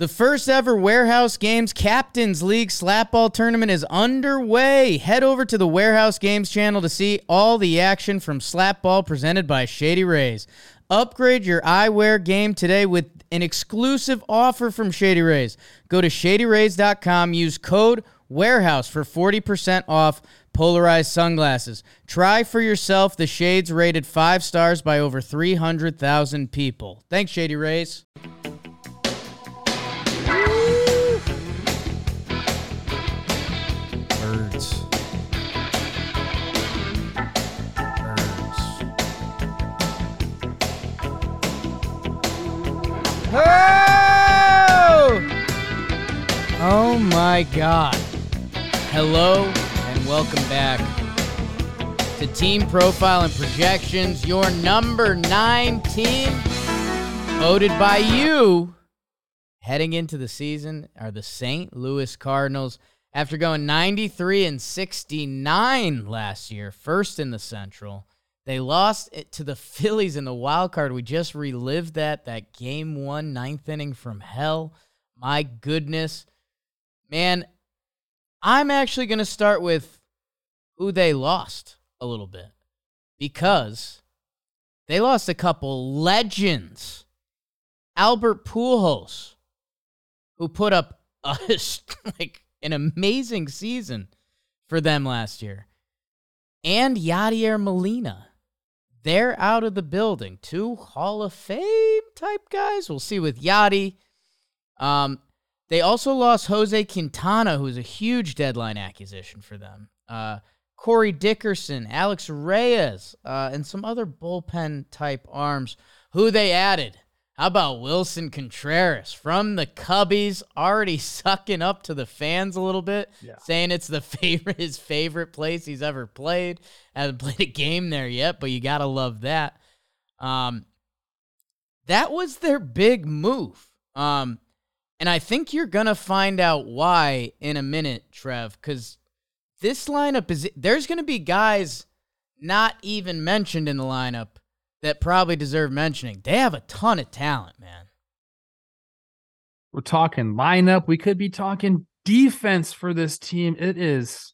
The first ever Warehouse Games Captains League Slapball Tournament is underway. Head over to the Warehouse Games channel to see all the action from Slapball presented by Shady Rays. Upgrade your eyewear game today with an exclusive offer from Shady Rays. Go to shadyrays.com, use code WAREHOUSE for 40% off polarized sunglasses. Try for yourself the shades rated 5 stars by over 300,000 people. Thanks, Shady Rays. Birds. Oh my God. Hello and welcome back to Team Profile and Projections, your number 9 team, voted by you. Heading into the season are the St. Louis Cardinals. After going 93-69 last year, first in the Central, they lost it to the Phillies in the wild card. We just relived that game 1, 9th inning from hell. My goodness. Man, I'm actually going to start with who they lost a little bit, because they lost a couple legends. Albert Pujols, who put up an amazing season for them last year, and Yadier Molina. They're out of the building. 2 Hall of Fame type guys. We'll see with Yadi. They also lost Jose Quintana, who was a huge deadline acquisition for them. Corey Dickerson, Alex Reyes, and some other bullpen-type arms who they added. How about Wilson Contreras from the Cubbies, already sucking up to the fans a little bit, saying it's his favorite place he's ever played. Hasn't played a game there yet, but you got to love that. That was their big move. And I think you're going to find out why in a minute, Trev, because this lineup there's going to be guys not even mentioned in the lineup that probably deserve mentioning. They have a ton of talent, man. We're talking lineup. We could be talking defense for this team. It's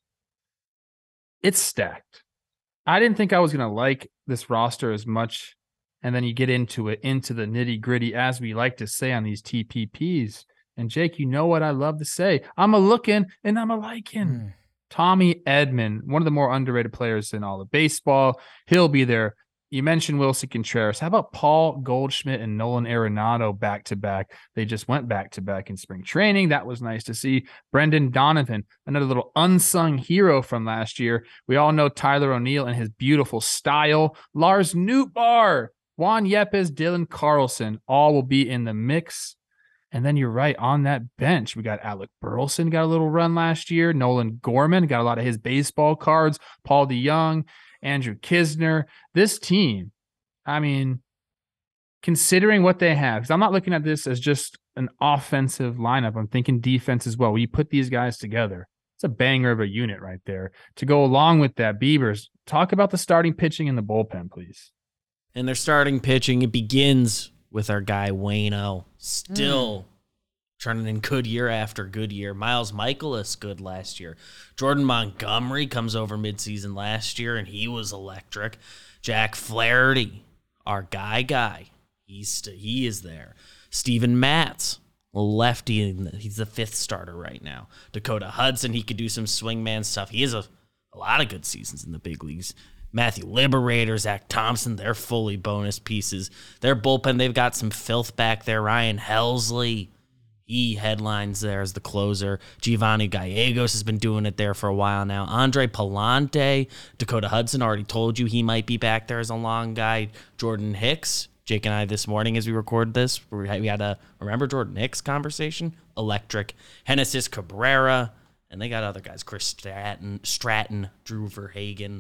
stacked. I didn't think I was going to like this roster as much. And then you get into the nitty gritty, as we like to say on these TPPs. And Jake, you know what I love to say. I'm a looking and I'm a liking. Tommy Edman, one of the more underrated players in all of baseball. He'll be there. You mentioned Wilson Contreras. How about Paul Goldschmidt and Nolan Arenado back-to-back? They just went back-to-back in spring training. That was nice to see. Brendan Donovan, another little unsung hero from last year. We all know Tyler O'Neill and his beautiful style. Lars Nootbaar, Juan Yepes, Dylan Carlson, all will be in the mix. And then you're right, on that bench, we got Alec Burleson, got a little run last year. Nolan Gorman got a lot of his baseball cards. Paul DeYoung, Andrew Kisner. This team, I mean, considering what they have, because I'm not looking at this as just an offensive lineup. I'm thinking defense as well. When you put these guys together, it's a banger of a unit right there. To go along with that, Beavers, talk about the starting pitching and the bullpen, please. And their starting pitching, it begins with our guy Waino, still turning in good year after good year. Miles Michaelis, good last year. Jordan Montgomery comes over midseason last year, and he was electric. Jack Flaherty, our guy, he is there. Steven Matz, lefty, he's the 5th starter right now. Dakota Hudson, he could do some swingman stuff. He has a lot of good seasons in the big leagues. Matthew Liberator, Zach Thompson, they're fully bonus pieces. Their bullpen, they've got some filth back there. Ryan Helsley, he headlines there as the closer. Giovanni Gallegos has been doing it there for a while now. Andre Palante, Dakota Hudson, already told you he might be back there as a long guy. Jordan Hicks, Jake and I this morning as we record this, we had a remember Jordan Hicks conversation? Electric. Genesis Cabrera, and they got other guys. Chris Stratton, Drew Verhagen.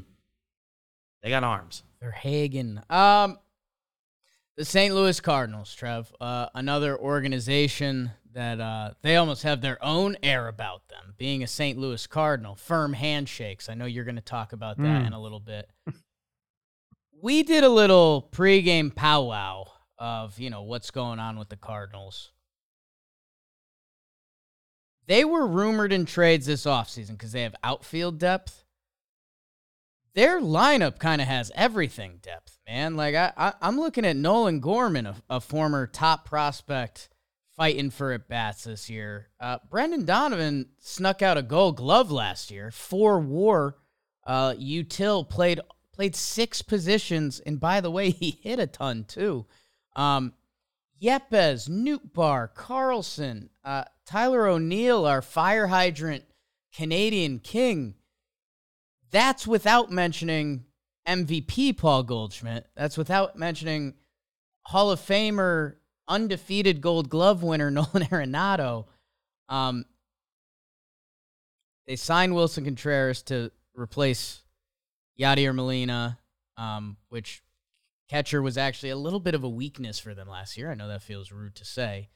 They got arms. Verhagen. The St. Louis Cardinals, Trev, another organization that they almost have their own air about them, being a St. Louis Cardinal. Firm handshakes. I know you're going to talk about that in a little bit. We did a little pregame powwow of, what's going on with the Cardinals. They were rumored in trades this offseason because they have outfield depth. Their lineup kind of has everything depth, man. Like, I'm looking at Nolan Gorman, a former top prospect, fighting for at-bats this year. Brendan Donovan snuck out a Gold Glove last year. 4 WAR. Util played 6 positions, and by the way, he hit a ton too. Yepes, Nootbaar, Carlson, Tyler O'Neill, our fire hydrant Canadian king. That's without mentioning MVP Paul Goldschmidt. That's without mentioning Hall of Famer, undefeated Gold Glove winner Nolan Arenado. They signed Wilson Contreras to replace Yadier Molina, which catcher was actually a little bit of a weakness for them last year. I know that feels rude to say.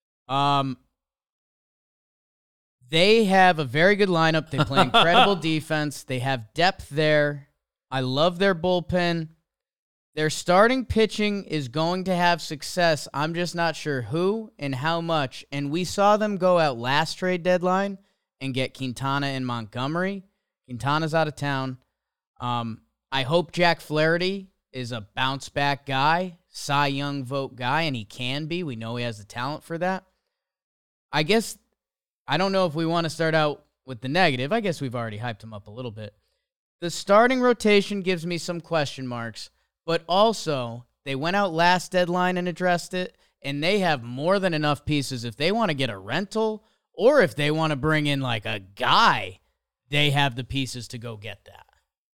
They have a very good lineup. They play incredible defense. They have depth there. I love their bullpen. Their starting pitching is going to have success. I'm just not sure who and how much. And we saw them go out last trade deadline and get Quintana and Montgomery. Quintana's out of town. I hope Jack Flaherty is a bounce-back guy, Cy Young vote guy, and he can be. We know he has the talent for that. I guess, I don't know if we want to start out with the negative. I guess we've already hyped him up a little bit. The starting rotation gives me some question marks, but also they went out last deadline and addressed it, and they have more than enough pieces. If they want to get a rental or if they want to bring in like a guy, they have the pieces to go get that.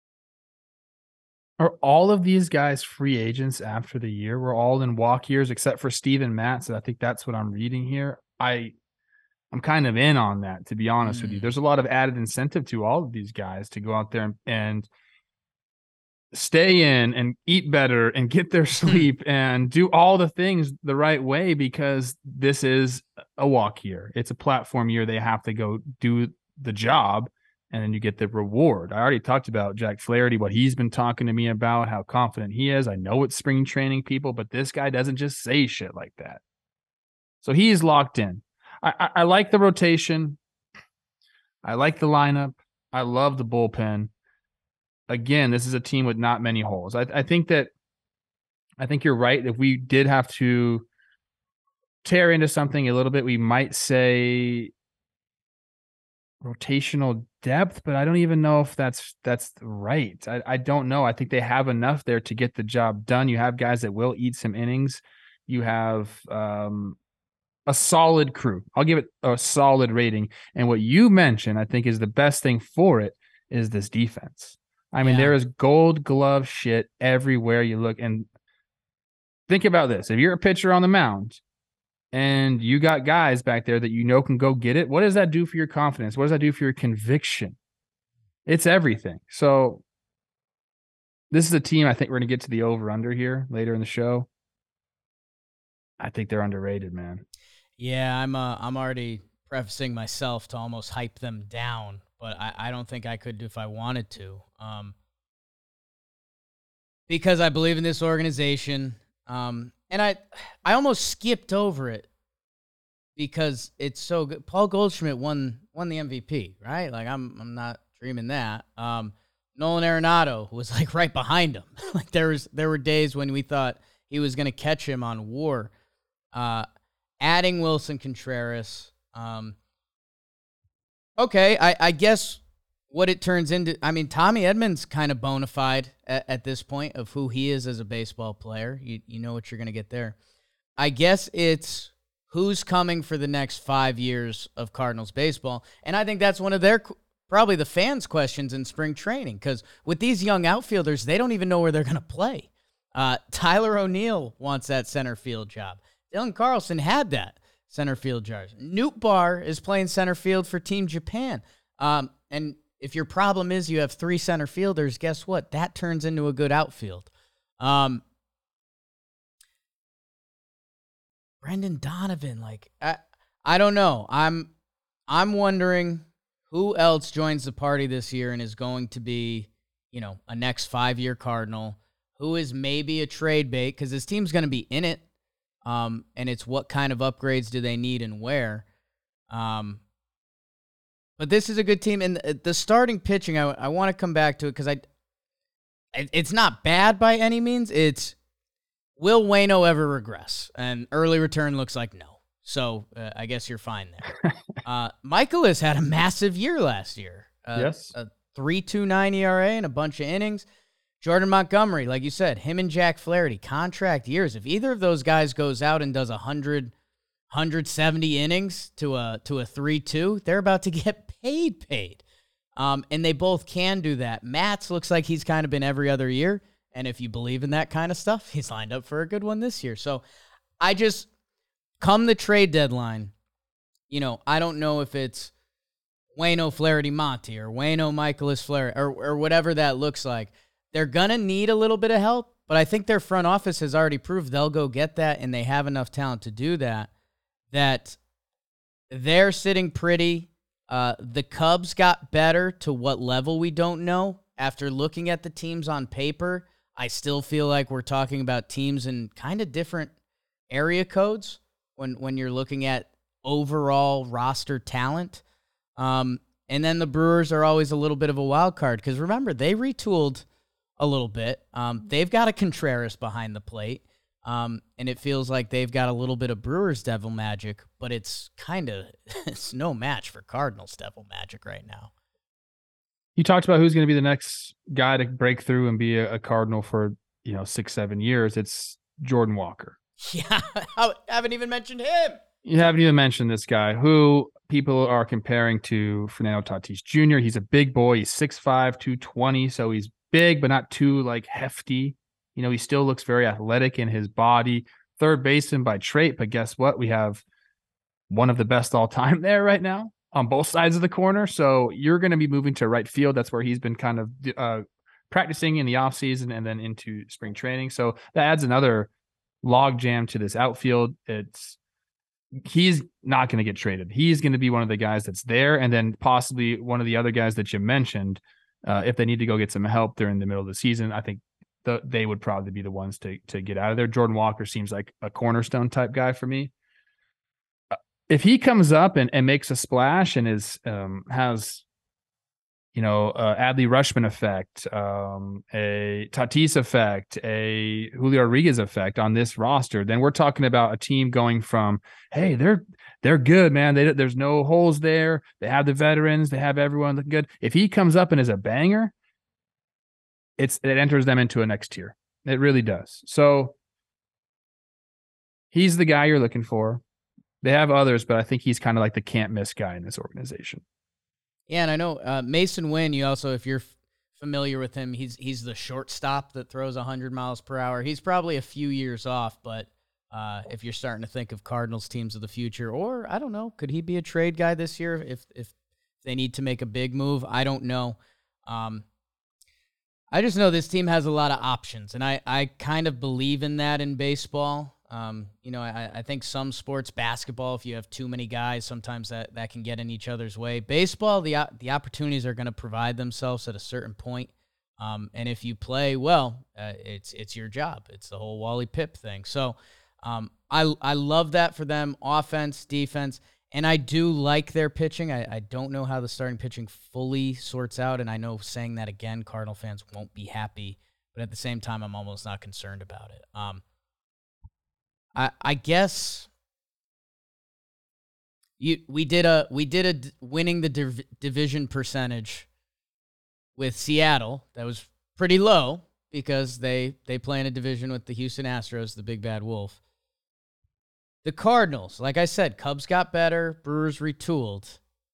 Are all of these guys free agents after the year? We're all in walk years except for Steven Matz. I think that's what I'm reading here. I'm kind of in on that, to be honest with you. There's a lot of added incentive to all of these guys to go out there and stay in and eat better and get their sleep and do all the things the right way, because this is a walk year. It's a platform year. They have to go do the job, and then you get the reward. I already talked about Jack Flaherty, what he's been talking to me about, how confident he is. I know it's spring training, people, but this guy doesn't just say shit like that. So he's locked in. I like the rotation. I like the lineup. I love the bullpen. Again, this is a team with not many holes. I think you're right. If we did have to tear into something a little bit, we might say rotational depth, but I don't even know if that's right. I don't know. I think they have enough there to get the job done. You have guys that will eat some innings. You have a solid crew. I'll give it a solid rating. And what you mentioned, I think, is the best thing for it is this defense. I mean, there is Gold Glove shit everywhere you look. And think about this. If you're a pitcher on the mound and you got guys back there that you know can go get it, what does that do for your confidence? What does that do for your conviction? It's everything. So this is a team, I think we're going to get to the over-under here later in the show. I think they're underrated, man. Yeah, I'm already prefacing myself to almost hype them down, but I don't think I could if I wanted to. Because I believe in this organization. And I almost skipped over it because it's so good. Paul Goldschmidt won the MVP, right? Like I'm not dreaming that. Nolan Arenado was like right behind him. Like there were days when we thought he was going to catch him on WAR. Adding Wilson Contreras. Okay, I guess what it turns into, I mean, Tommy Edmonds kind of bona fide at this point of who he is as a baseball player. You know what you're going to get there. I guess it's who's coming for the next 5 years of Cardinals baseball. And I think that's one of their, probably the fans' questions in spring training, because with these young outfielders, they don't even know where they're going to play. Tyler O'Neill wants that center field job. Dylan Carlson had that center field job. Nootbaar is playing center field for Team Japan. And if your problem is you have 3 center fielders, guess what? That turns into a good outfield. Brendan Donovan, like I don't know. I'm wondering who else joins the party this year and is going to be, a next 5-year Cardinal. Who is maybe a trade bait, because this team's going to be in it. And it's what kind of upgrades do they need and where. But this is a good team. And the starting pitching, I want to come back to it because it's not bad by any means. It's, will Waino ever regress? And early return looks like no. So I guess you're fine there. Michaelis had a massive year last year. Yes. A 3.29 ERA and a bunch of innings. Jordan Montgomery, like you said, him and Jack Flaherty, contract years. If either of those guys goes out and does 170 innings to a 3.2, they're about to get paid. And they both can do that. Matz looks like he's kind of been every other year. And if you believe in that kind of stuff, he's lined up for a good one this year. So come the trade deadline, I don't know if it's Waino Flaherty Monty or Waino Michaelis Flaherty or whatever that looks like. They're going to need a little bit of help, but I think their front office has already proved they'll go get that, and they have enough talent to do that they're sitting pretty. The Cubs got better to what level we don't know. After looking at the teams on paper, I still feel like we're talking about teams in kind of different area codes when you're looking at overall roster talent. And then the Brewers are always a little bit of a wild card because remember, they retooled a little bit. They've got a Contreras behind the plate. And it feels like they've got a little bit of Brewers devil magic, but it's no match for Cardinals devil magic right now. You talked about who's going to be the next guy to break through and be a Cardinal for 6-7 years. It's Jordan Walker. Yeah, I haven't even mentioned him. You haven't even mentioned this guy who people are comparing to Fernando Tatis Jr. He's a big boy. He's 6'5", 220, so he's big but not too hefty. He still looks very athletic in his body. Third baseman by trait, but guess what? We have one of the best all time there right now on both sides of the corner. So you're going to be moving to right field. That's where he's been kind of practicing in the offseason and then into spring training. So that adds another log jam to this outfield. He's not going to get traded. He's going to be one of the guys that's there, and then possibly one of the other guys that you mentioned. If they need to go get some help during the middle of the season, I think they would probably be the ones to get out of there. Jordan Walker seems like a cornerstone type guy for me. If he comes up and makes a splash and has Adley Rutschman effect, a Tatis effect, a Julio Rodriguez effect on this roster, then we're talking about a team going from, hey, they're good, man. There's no holes there. They have the veterans. They have everyone looking good. If he comes up and is a banger, it enters them into a next tier. It really does. So he's the guy you're looking for. They have others, but I think he's kind of like the can't miss guy in this organization. Yeah, and I know Mason Wynn, you also, if you're familiar with him, he's the shortstop that throws 100 miles per hour. He's probably a few years off, but if you're starting to think of Cardinals teams of the future, or I don't know, could he be a trade guy this year if they need to make a big move? I don't know. I just know this team has a lot of options, and I kind of believe in that in baseball. I think some sports, basketball, if you have too many guys, sometimes that can get in each other's way. Baseball, the opportunities are going to provide themselves at a certain point. And if you play well, it's your job. It's the whole Wally Pipp thing. So I love that for them, offense, defense, and I do like their pitching. I don't know how the starting pitching fully sorts out, and I know saying that again, Cardinal fans won't be happy, but at the same time, I'm almost not concerned about it. I guess we did a winning the division percentage with Seattle that was pretty low because they play in a division with the Houston Astros, the big bad wolf. The Cardinals, like I said, Cubs got better, Brewers retooled.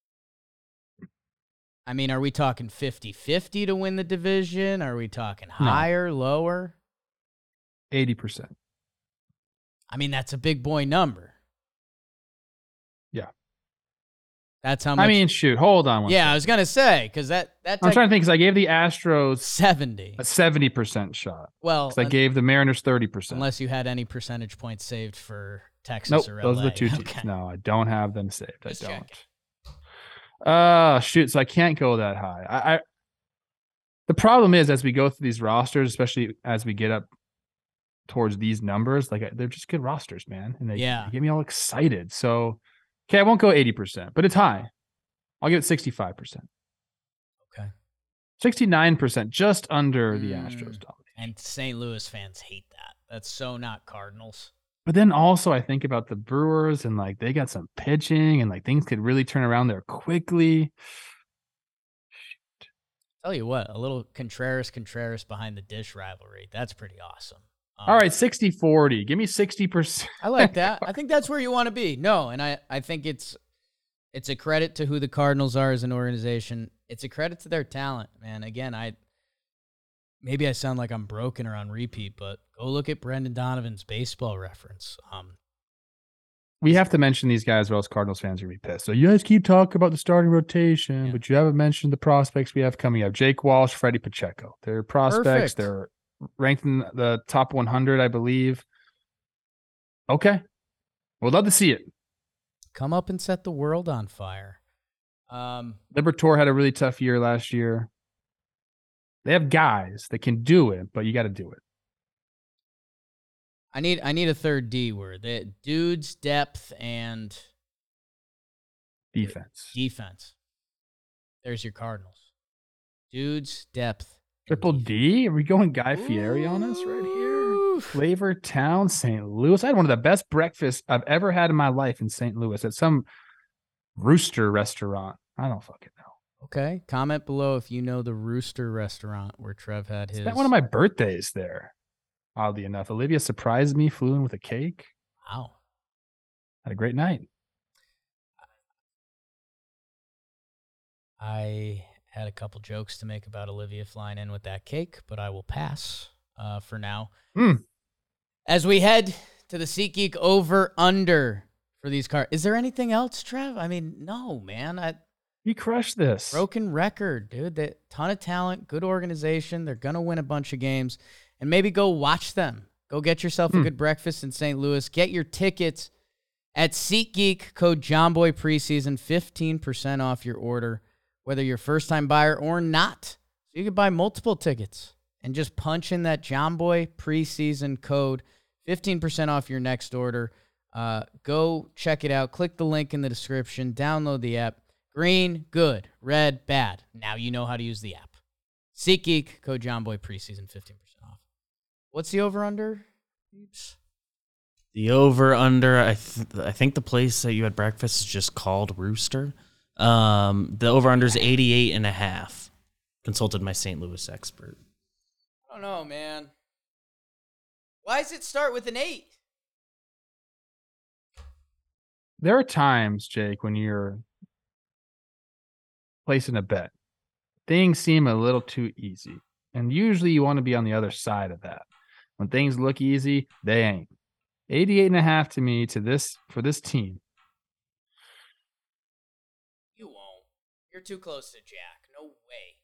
I mean, are we talking 50-50 to win the division? Are we talking higher, lower? 80%. I mean, that's a big boy number. Yeah. That's how much. I mean, shoot, hold on one second. I was going to say, because that I'm trying to think, because I gave the Astros 70. a 70% shot. Well, because I gave the Mariners 30%. Unless you had any percentage points saved for Texas or LA. Those are the two teams. Okay. No, I don't have them saved. Just I checking. don't. Shoot, so I can't go that high. The problem is, as we go through these rosters, especially as we get up towards these numbers, they're just good rosters, man, and they get me all excited. So, okay, I won't go 80%, but it's high. I'll give it 65%. Okay. 69%, just under the Astros domination. And St. Louis fans hate that. That's so not Cardinals. But then also I think about the Brewers and like they got some pitching and like things could really turn around there quickly. Tell you what, a little Contreras behind the dish rivalry. That's pretty awesome. All right, 60-40. Give me 60%. I like that. I think that's where you want to be. No, and I think it's a credit to who the Cardinals are as an organization. It's a credit to their talent, man. Again, maybe I sound like I'm broken or on repeat, but go look at Brendan Donovan's baseball reference. We have to mention these guys or else Cardinals fans are going to be pissed. So you guys keep talking about the starting rotation, but you haven't mentioned the prospects we have coming up. Jake Walsh, Freddie Pacheco. They're prospects. Perfect. They're ranked in the top 100, I believe. Okay. We'd love to see it. Come up and set the world on fire. Liberatore had a really tough year last year. They have guys that can do it, but you got to do it. I need a third D word. The dudes, depth, and defense. There's your Cardinals. Dudes, depth. Triple D? Are we going Guy Fieri on us right here? Flavor Town, St. Louis. I had one of the best breakfasts I've ever had in my life in St. Louis at some Rooster restaurant. I don't fucking know. Okay. Comment below if you know the Rooster restaurant where Trev had his. Spent one of my birthdays there. Oddly enough, Olivia surprised me, flew in with a cake. Wow. Had a great night. I had a couple jokes to make about Olivia flying in with that cake, but I will pass for now. As we head to the SeatGeek over-under for these cards. Is there anything else, Trev? I mean, no, man. You crushed this. Broken record, dude. Ton of talent, good organization. They're going to win a bunch of games. And maybe go watch them. Go get yourself a good breakfast in St. Louis. Get your tickets at SeatGeek. Code JOHNBOY preseason. 15% off your order, whether you're a first-time buyer or not. So you can buy multiple tickets and just punch in that JOHNBOY preseason code. 15% off your next order. Go check it out. Click the link in the description. Download the app. Green, good. Red, bad. Now you know how to use the app. SeatGeek. Code JOHNBOY preseason. 15% off. What's the over-under? The over-under, I think the place that you had breakfast is just called Rooster. The over-under is 88.5. Consulted my St. Louis expert. I don't know, man. Why does it start with an 8? There are times, Jake, when you're placing a bet, things seem a little too easy. And usually you want to be on the other side of that. When things look easy, they ain't. 88.5 to me for this team. You won't. You're too close to Jack. No way.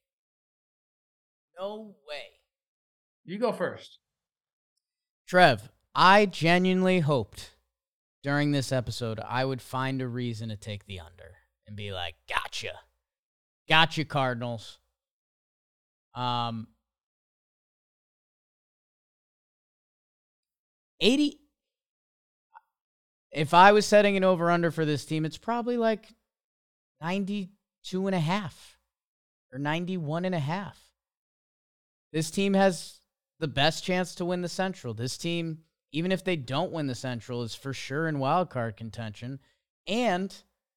No way. You go first. Trev, I genuinely hoped during this episode I would find a reason to take the under and be like, gotcha. Gotcha, Cardinals. 80. If I was setting an over-under for this team, it's probably like 92.5 or 91.5. This team has the best chance to win the Central. This team, even if they don't win the Central, is for sure in wild card contention. And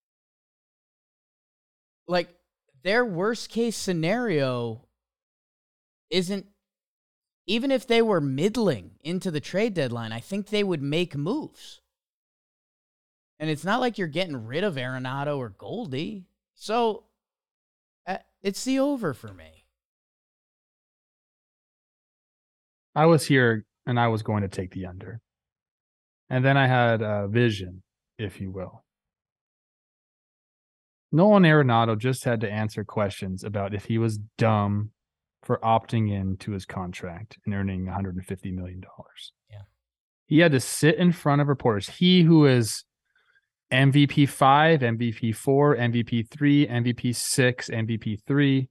like their worst case scenario isn't, even if they were middling into the trade deadline, I think they would make moves. And it's not like you're getting rid of Arenado or Goldie. So it's the over for me. I was here and I was going to take the under. And then I had a vision, if you will. Nolan Arenado just had to answer questions about if he was dumb for opting in to his contract and earning $150 million. Yeah. He had to sit in front of reporters. He who is MVP 5, MVP 4, MVP 3, MVP 6, MVP 3.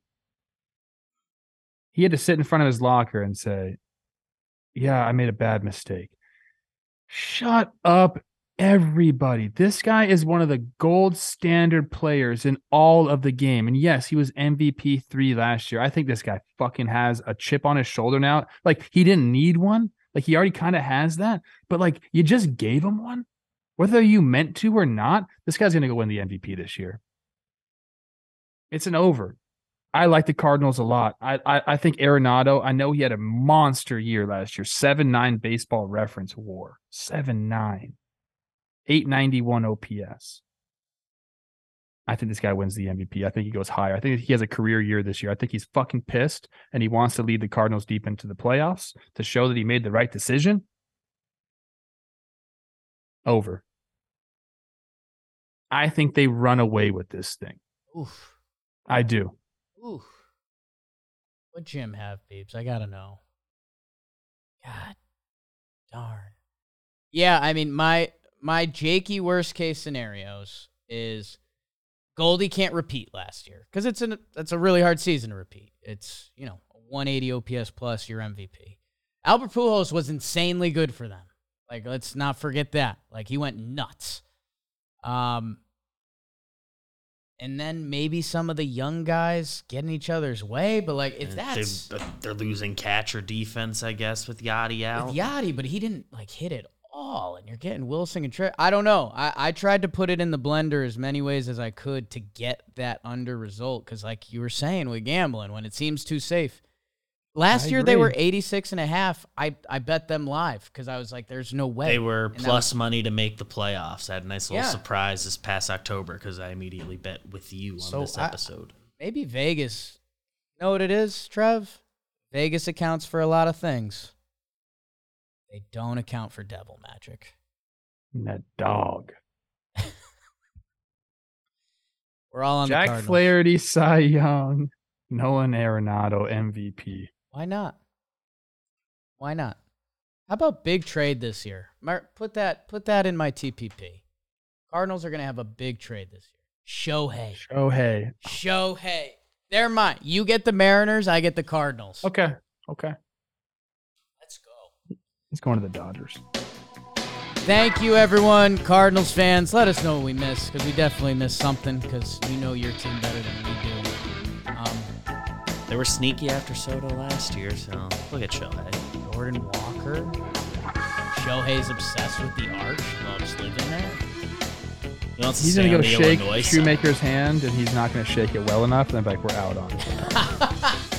He had to sit in front of his locker and say, yeah, I made a bad mistake. Shut up everybody. This guy is one of the gold standard players in all of the game. And yes, he was MVP 3 last year. I think this guy fucking has a chip on his shoulder now. Like, he didn't need one. Like, he already kind of has that. But, like, you just gave him one. Whether you meant to or not, this guy's going to go win the MVP this year. It's an over. I like the Cardinals a lot. I think Arenado, I know he had a monster year last year. 7.9 baseball reference WAR. 7.9. 891 OPS. I think this guy wins the MVP. I think he goes higher. I think he has a career year this year. I think he's fucking pissed and he wants to lead the Cardinals deep into the playoffs to show that he made the right decision. Over. I think they run away with this thing. Oof. I do. Oof. What Jim have, Beebs? I gotta know. God darn. Yeah, I mean, my Jakey worst case scenarios is Goldie can't repeat last year because it's a really hard season to repeat. It's 180 OPS plus your MVP. Albert Pujols was insanely good for them. Like, let's not forget that. Like, he went nuts. And then maybe some of the young guys get in each other's way, but like if that's they're losing catcher defense, I guess, with Yachty out. With Yachty, but he didn't like hit it all, and you're getting Wilson and Trey. I don't know. I tried to put it in the blender as many ways as I could to get that under result because, like you were saying, with gambling, when it seems too safe. Last year they were 86.5. I bet them live because I was like, "There's no way." They were plus money to make the playoffs. I had a nice little surprise this past October because I immediately bet with you on this episode. Maybe Vegas. Know what it is, Trev? Vegas accounts for a lot of things. They don't account for devil magic. That dog. We're all on Jack the Cardinals. Flaherty, Cy Young, Nolan Arenado, MVP. Why not? Why not? How about big trade this year? Put that in my TPP. Cardinals are going to have a big trade this year. Shohei. They're mine. You get the Mariners, I get the Cardinals. Okay. Let's go. He's going to the Dodgers. Thank you, everyone. Cardinals fans, let us know what we missed because we definitely missed something because you know your team better than we do. They were sneaky after Soto last year, so look at Shohei. Jordan Walker. Shohei's obsessed with the arch. Loves living there. He's going to go shake Shoemaker's hand, and he's not going to shake it well enough, and then we're out on it.